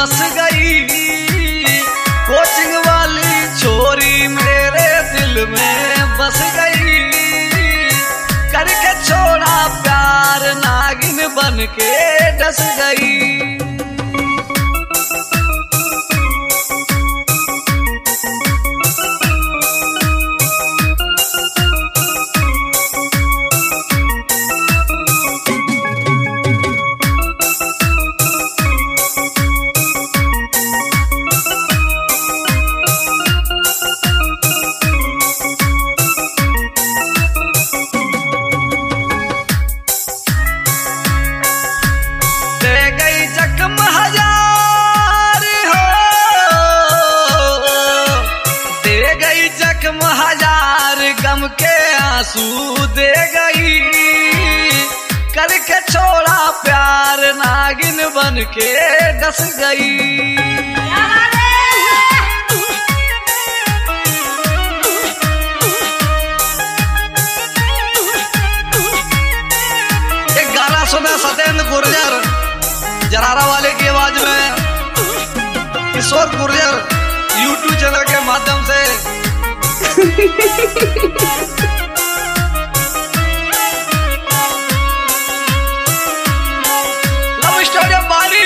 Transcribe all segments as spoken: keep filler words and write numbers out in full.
बस गई। कोचिंग वाली छोरी मेरे दिल में बस गई। करके छोड़ा प्यार नागिन बन के डस गई। हजार गम के आंसू दे गई। करके छोड़ा प्यार नागिन बन के डस गई। एक गाना सुना सत्येंद्र गुर्जर जरारा वाले की आवाज में, किशोर गुर्जर यूट्यूब चैनल के माध्यम से। लव स्टोरी ऑफ बाली।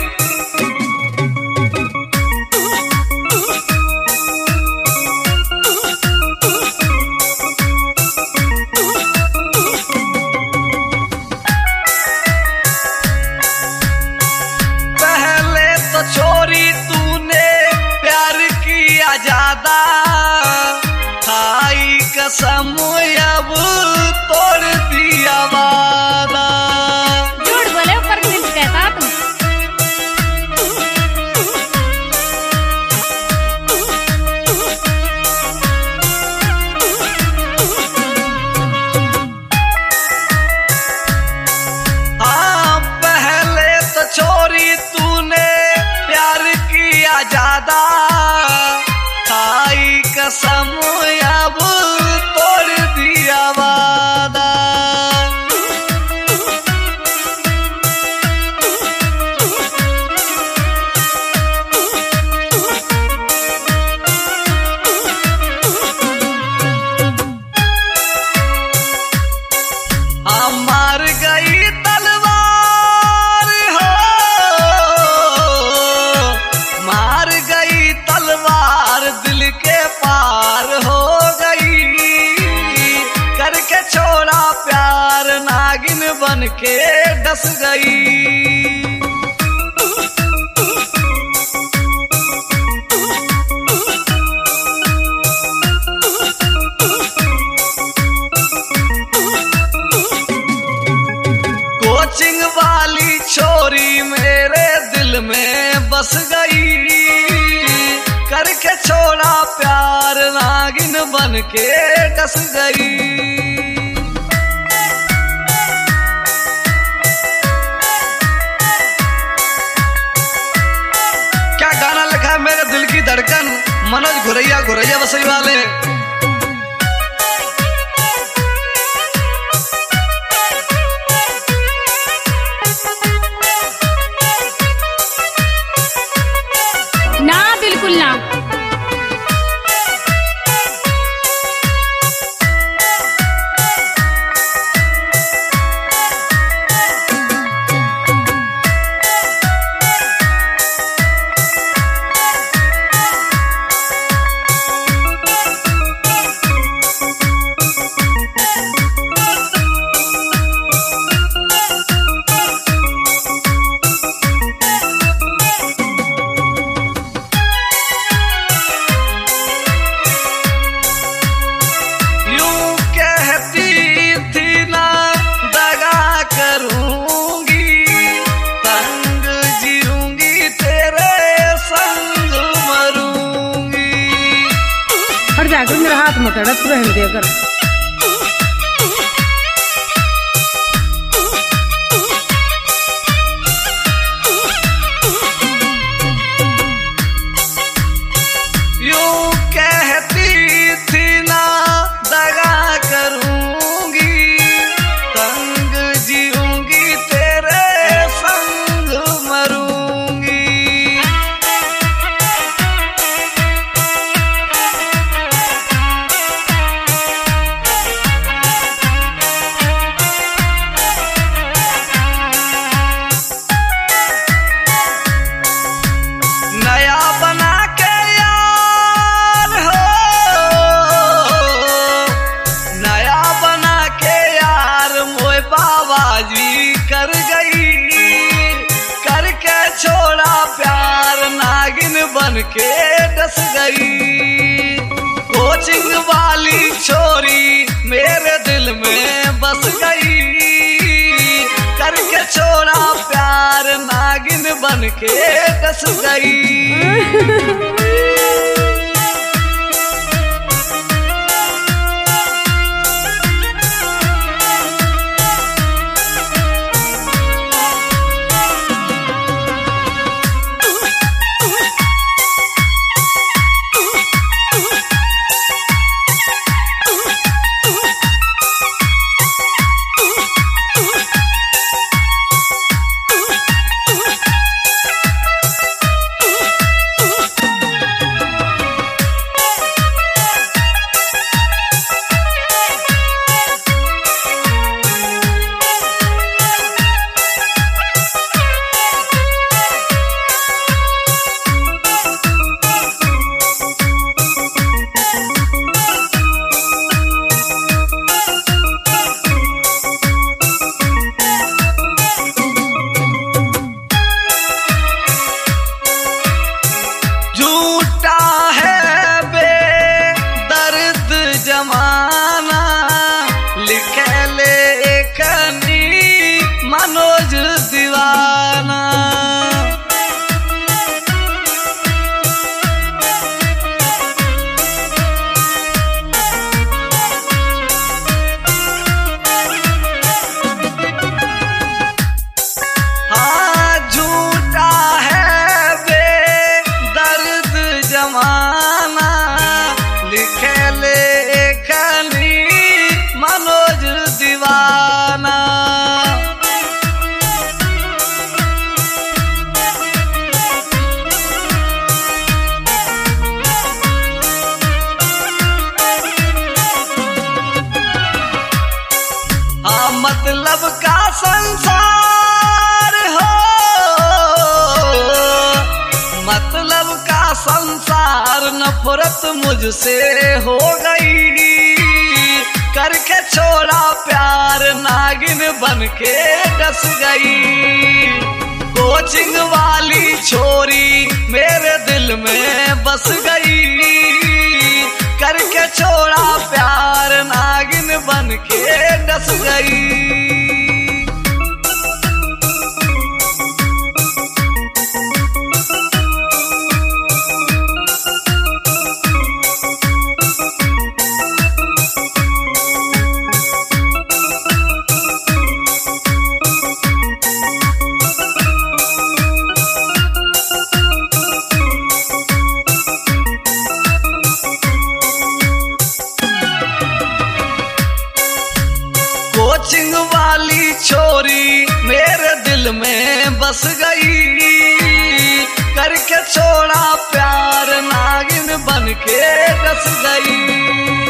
पहले तो छोरी तूने प्यार किया ज्यादा, कसम अब तोड़ दिया वादा। झूठ बोले ऊपर से कहता तुम। हाँ पहले तो छोरी तूने प्यार किया ज्यादा, खाई कसम अब तोड़ दिया वादा। हाँ मार गई तलवार हो, मार गई तलवार दिल के पार हो गई। करके छोड़ा प्यार नागिन बन के डस गई। कोचिंग वाली छोरी मेरे दिल में बस गई। करके छोड़ा प्यार नागिन बन के डस गई। क्या गाना लिखा है मेरे दिल की धड़कन, मनोज घुरैया घुरैया बसई वाले। ना बिल्कुल ना। जाकर मेरा हाथ मत अड़ा, तू रहने दिया कर। यूं कहती थी ना दगा करूंगी, तंग जीऊंगी तेरे संग मरूंगी। बन के डस गई। कोचिंग वाली छोरी मेरे दिल में बस गई, करके छोड़ा प्यार नागिन बन के डस गई। मतलब का संसार हो, मतलब का संसार नफरत मुझसे हो गई, करके छोड़ा प्यार नागिन बन के डस गई। कोचिंग वाली छोरी मेरे दिल में बस गई, करके छोड़ा प्यार नागिन बन के डस गई। कोचिंग वाली छोरी मेरे दिल में बस गई, करके छोड़ा प्यार नागिन बन के डस गई।